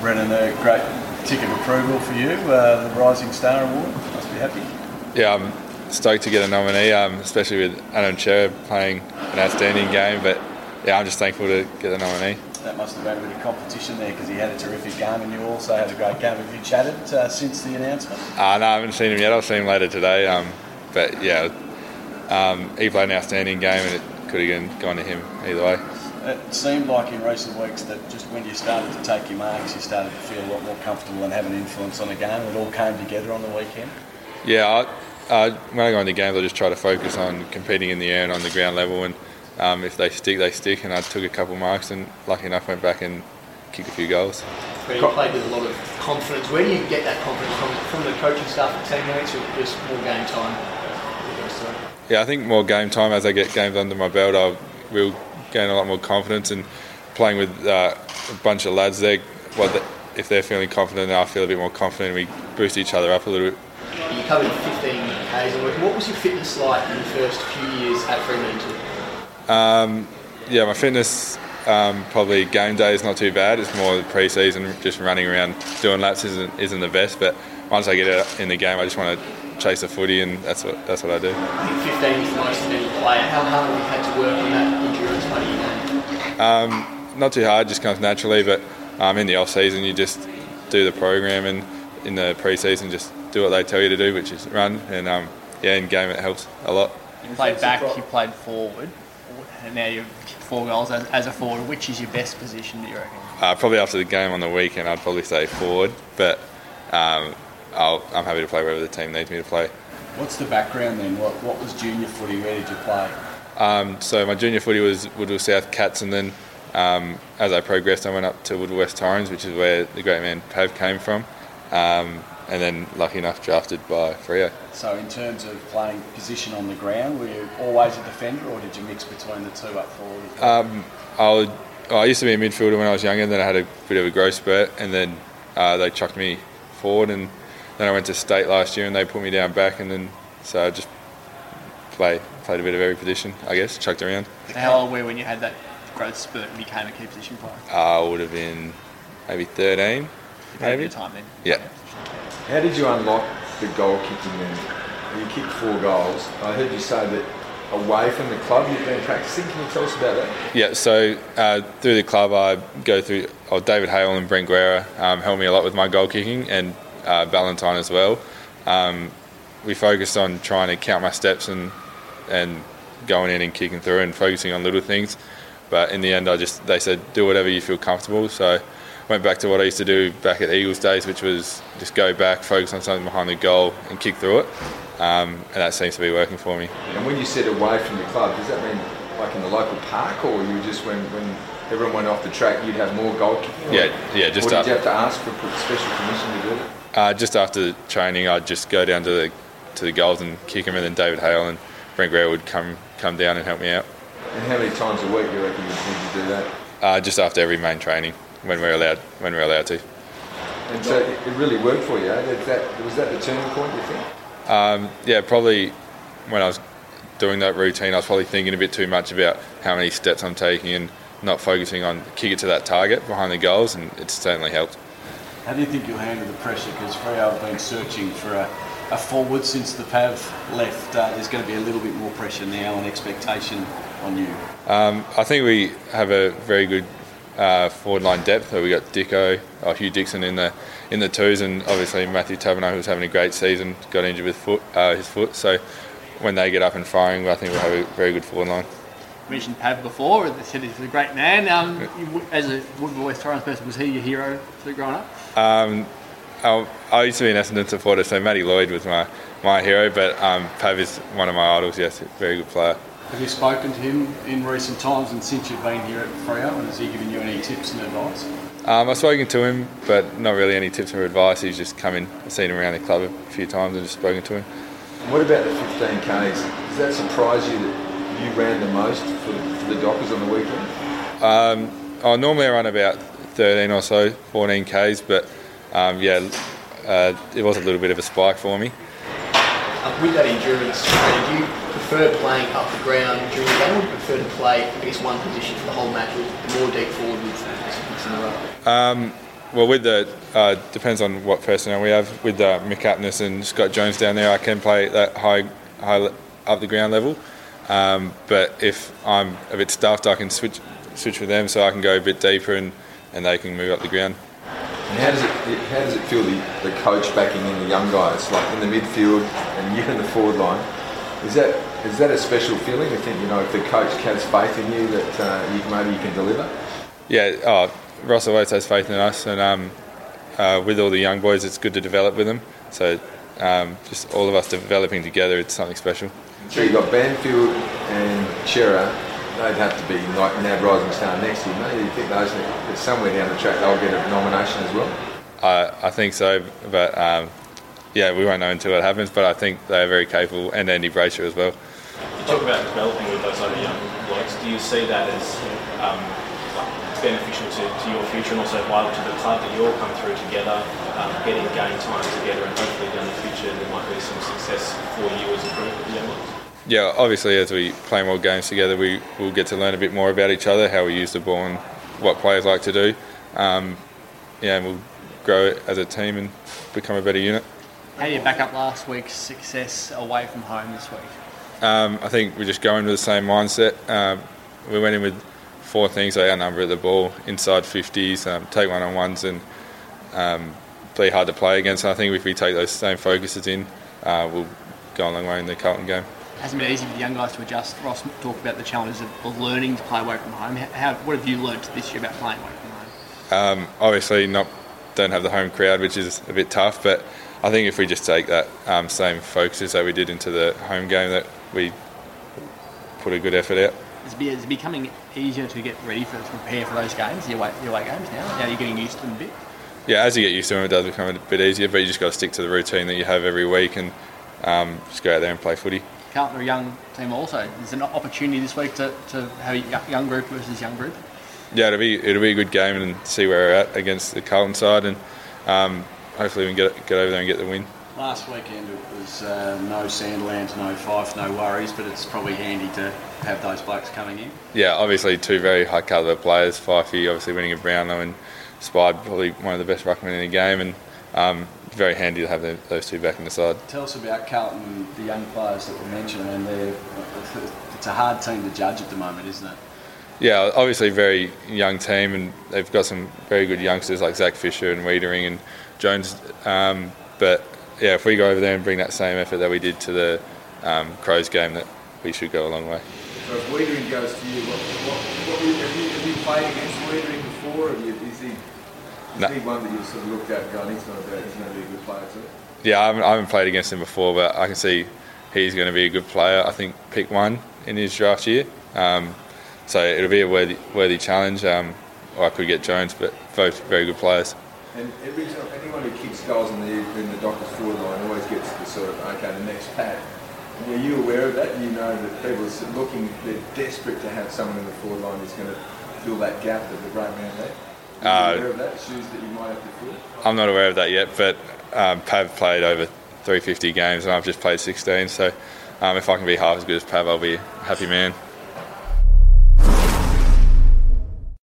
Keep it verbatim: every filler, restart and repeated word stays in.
Brennan, a great tick of approval for you, uh, the Rising Star Award. Must be happy. Yeah, I'm stoked to get a nominee, um, especially with Adam Cherra playing an outstanding game. But yeah, I'm just thankful to get the nominee. That must have been a bit of competition there because he had a terrific game and you also had a great game. Have you chatted uh, since the announcement? Uh, no, I haven't seen him yet. I'll see him later today. Um, but yeah, um, he played an outstanding game and it could have gone to him either way. It seemed like in recent weeks that just when you started to take your marks, you started to feel a lot more comfortable and have an influence on the game. It all came together on the weekend. Yeah, I, uh, when I go into games, I just try to focus on competing in the air and on the ground level. And um, if they stick, they stick. And I took a couple marks and lucky enough went back and kicked a few goals. You played with a lot of confidence. Where do you get that confidence from? From the coaching staff and teammates, or just more game time? Yeah, I think more game time. As I get games under my belt, I will gain a lot more confidence, and playing with uh, a bunch of lads there, well, if they're feeling confident, I feel a bit more confident. We boost each other up a little bit. You covered fifteen Ks a week. What was your fitness like in the first few years at Fremantle? Um, yeah, my fitness, um, probably game day is not too bad. It's more the pre-season, just running around doing laps isn't, isn't the best, but once I get out in the game, I just want to chase the footy, and that's what that's what I do. I think fifteen is the most of any player. How hard have you had to work on that endurance part of your game? Um, not too hard, just comes naturally, but um, in the off-season you just do the program, and in the pre-season just do what they tell you to do, which is run, and um, yeah, in game it helps a lot. You played back, you played forward, and now you've four goals as, as a forward. Which is your best position, do you reckon? Uh, probably after the game on the weekend, I'd probably say forward, but um, I'll, I'm happy to play wherever the team needs me to play. What's the background then? What, what was junior footy? Where did you play? Um, so my junior footy was Woodville South Cats, and then um, as I progressed, I went up to Woodville West Torrens, which is where the great man Pav came from, um, and then lucky enough drafted by Freo. So in terms of playing position on the ground, were you always a defender, or did you mix between the two up forward? Um, I, would, oh, I used to be a midfielder when I was younger, then I had a bit of a growth spurt, and then uh, they chucked me forward, and then I went to state last year and they put me down back, and then so I just play, played a bit of every position, I guess, chucked around. How old were you when you had that growth spurt and became a key position player? I would have been maybe thirteen, maybe. Time then. Yeah. How did you unlock the goal kicking then? You kicked four goals. I heard you say that away from the club you've been practicing. Can you tell us about that? Yeah, so uh, through the club I go through, oh, David Hale and Brent Guerra um, helped me a lot with my goal kicking, and uh, Valentine as well. Um, we focused on trying to count my steps and and going in and kicking through and focusing on little things. But in the end, I just they said, do whatever you feel comfortable. So I went back to what I used to do back at Eagles days, which was just go back, focus on something behind the goal and kick through it. Um, and that seems to be working for me. And when you said away from the club, does that mean like in the local park, or you just when, when everyone went off the track, you'd have more goal kicking? Yeah, yeah. Just or did up, you have to ask for special permission to do it? Uh, just after training, I'd just go down to the to the goals and kick them, and then David Hale and Brent Guerra would come come down and help me out. And how many times a week do you reckon you'd need to do that? Uh, just after every main training, when we're allowed when we're allowed to. And so it really worked for you, eh? That, that, was that the turning point, you think? Um, yeah, probably when I was doing that routine, I was probably thinking a bit too much about how many steps I'm taking and not focusing on kick it to that target behind the goals, and it certainly helped. How do you think you'll handle the pressure? Because Freo have been searching for a, a forward since the Pav left. Uh, there's going to be a little bit more pressure now and expectation on you. Um, I think we have a very good uh, forward line depth. So we got Dicko, oh, Hugh Dixon in the in the twos, and obviously Matthew Taverneau, who's having a great season, got injured with foot, uh, his foot. So when they get up and firing, I think we'll have a very good forward line. You mentioned Pav before. They said he's a great man. Um, you, as a Woodville West Torrens person, was he your hero through growing up? Um, I, I used to be an Essendon supporter, so Matty Lloyd was my, my hero, but um, Pav is one of my idols, yes, a very good player. Have you spoken to him in recent times and since you've been here at Freo, and has he given you any tips and advice? Um, I've spoken to him, but not really any tips or advice. He's just come in, I've seen him around the club a few times and just spoken to him. And what about the fifteen Ks? Does that surprise you that you ran the most for the, for the Dockers on the weekend? Um, oh, normally I run about thirteen or so, fourteen Ks, but um, yeah, uh, it was a little bit of a spike for me. Uh, with that endurance, do you prefer playing up the ground during the game, or do you prefer to play, I guess, one position for the whole match, with more deep forward with six in a row? Um, well, with the uh, depends on what personnel we have. With uh, Mick Aptness and Scott Jones down there, I can play at that high, high le- up the ground level. Um, but if I'm a bit stuffed, I can switch switch with them, so I can go a bit deeper and, and they can move up the ground. And how does it how does it feel the, the coach backing in the young guys, like in the midfield and you in the forward line? Is that is that a special feeling? I think, you know, if the coach has faith in you that uh, you, maybe you can deliver. Yeah, oh, Russell Oates has faith in us, and um, uh, with all the young boys, it's good to develop with them. So um, just all of us developing together, it's something special. So you've got Banfield and Chera. They'd have to be like NAB Rising Star next year, mate. You think those are somewhere down the track they'll get a nomination as well? I I think so, but um, yeah, we won't know until it happens. But I think they're very capable, and Andy Brayshaw as well. You talk about developing with those other young blokes. Do you see that as um, like beneficial to, to your future and also vital to the club that you all come through together, um, getting game time together, and hopefully down the future there might be some success for you as a group of young blokes? Yeah, obviously as we play more games together, we will get to learn a bit more about each other, how we use the ball and what players like to do. Um, yeah, and we'll grow as a team and become a better unit. How do you back up last week's success away from home this week? Um, I think we just go in with the same mindset. Um, we went in with four things: they outnumber the ball, inside fifties, um, take one-on-ones, and um, be hard to play against. And I think if we take those same focuses in, uh, we'll go a long way in the Carlton game. It hasn't been easy for the young guys to adjust. Ross talked about the challenges of, of learning to play away from home. How, what have you learnt this year about playing away from home? Um, obviously, not don't have the home crowd, which is a bit tough. But I think if we just take that um, same focuses that we did into the home game, that we put a good effort out. Is it becoming easier to get ready for to prepare for those games, your away, your away games now? Now you're getting used to them a bit. Yeah, as you get used to them, it does become a bit easier. But you just got to stick to the routine that you have every week and um, just go out there and play footy. Carlton are a young team also. There's an opportunity this week to, to have a young group versus young group. Yeah, it'll be it'll be a good game and see where we're at against the Carlton side, and um, hopefully we can get get over there and get the win. Last weekend it was uh, no Sandlands, no Fife, no worries, but it's probably handy to have those blokes coming in. Yeah, obviously two very high calibre players. Fifey obviously winning a Brownlow, and Spide probably one of the best ruckmen in the game, and um, very handy to have the, those two back in the side. Tell us about Carlton, the young players that were mentioned. I mean, they're, it's a hard team to judge at the moment, isn't it? Yeah, obviously a very young team, and they've got some very good youngsters like Zach Fisher and Wiedering and Jones. Um, but yeah, if we go over there and bring that same effort that we did to the um, Crows game, that we should go a long way. So if Wiedering goes to you, what, what, what, have, you, have you played against Wiedering before? Have you, is he, is no. he one that you've sort of looked at and gone, he's not about, he's going to be a good player too? Yeah, I haven't, I haven't played against him before, but I can see he's going to be a good player. I think pick one in his draft year. Um, so it'll be a worthy, worthy challenge. Um, or I could get Jones, but both very good players. And every time, anyone who kicks goals in the in the Dockers forward line always gets the sort of, okay, the next pad. And are you aware of that? You know that people are looking, they're desperate to have someone in the forward line who's going to fill that gap that the great man left. Are you uh, aware of that? Shoes that you might have to fill? I'm not aware of that yet, but um, Pav played over three hundred fifty games and I've just played sixteen, so um, if I can be half as good as Pav, I'll be a happy man.